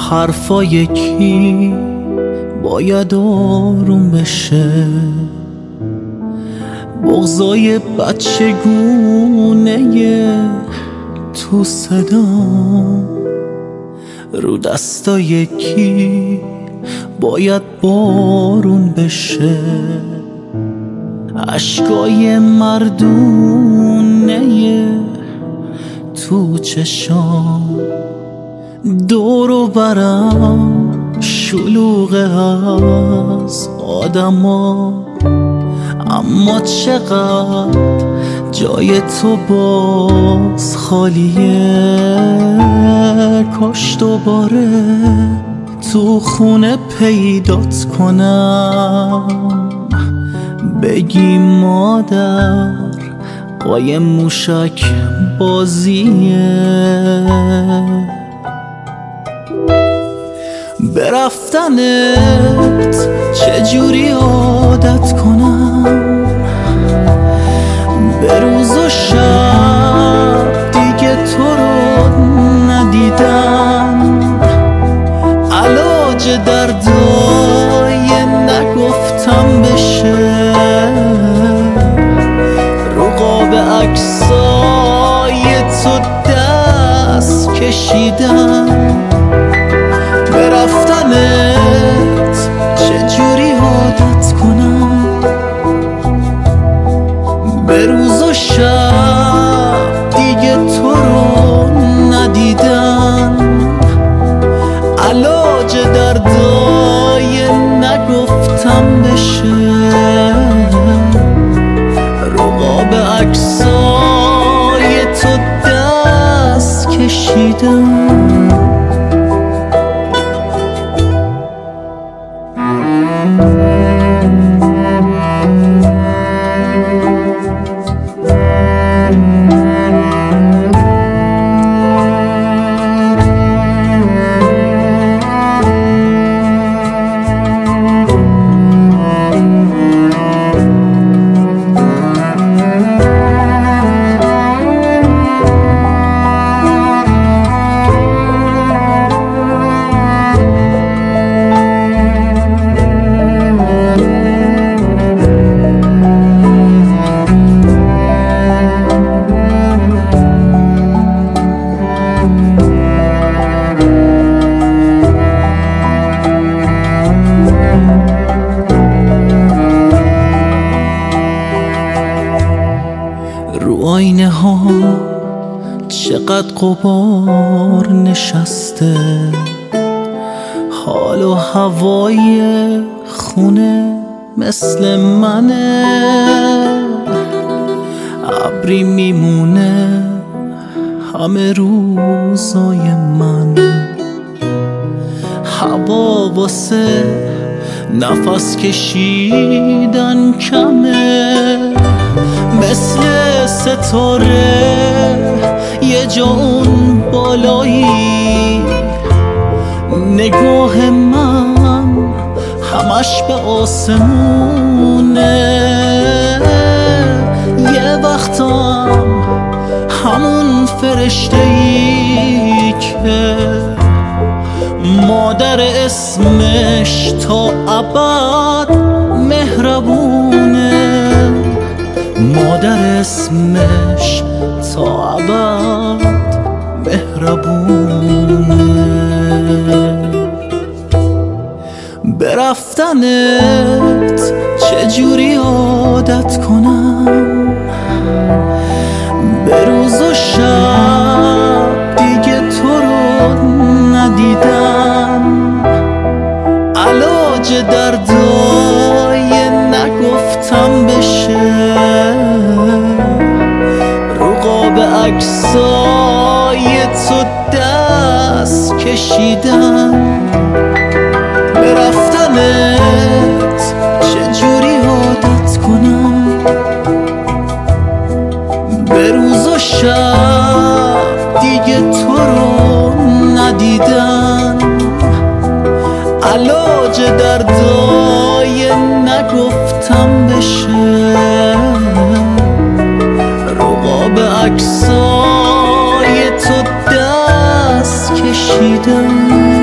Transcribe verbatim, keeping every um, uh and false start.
حرفای کی باید آروم بشه، بغضای بچگونه تو صدام، رو دستای کی باید بارون بشه، عشقای مردونه تو چشام، دور و برم شلوغه از آدما، اما چقدر جای تو باز خالیه، کاش دوباره تو خونه پیدات کنم، بگی مادر قایم موشک بازیه. برفتنت چجوری عادت کنم، به روز و شب دیگه تو رو ندیدم، علاج دردای نگفتم بشه، رو قاب عکسای تو دست کشیدم. برفتنت چجوری عادت کنم، به روز و شب دیگه تو رو ندیدم، علاج دردای نگفتم بشه، رو قاب عکسای تو دست کشیدم. رو آینه ها چقدر غبار نشسته، حال و هوای خونه مثل منه، ابری میمونه همه روزای من، هوا واسه نفس کشیدن کمه، مثل ستاره یه جا اون بالایی، نگاه من همش به آسمونه، یه وقتم همون فرشته‌ای که مادر اسمش تا ابد مهربونه، مادر اسمش تا ابد مهربونه. برفتنت چجوری عادت کنم، به روز و شب دیگه تو رو ندیدم، علاج دردای نگفتم بشه، رو قاب عکسای تو دست کشیدم. برفتنت چجوری عادت کنم، به روز و شب دیگه تو رو ندیدم، علاج دردای نگفتم بشه، رو قاب عکسای تو دست کشیدم.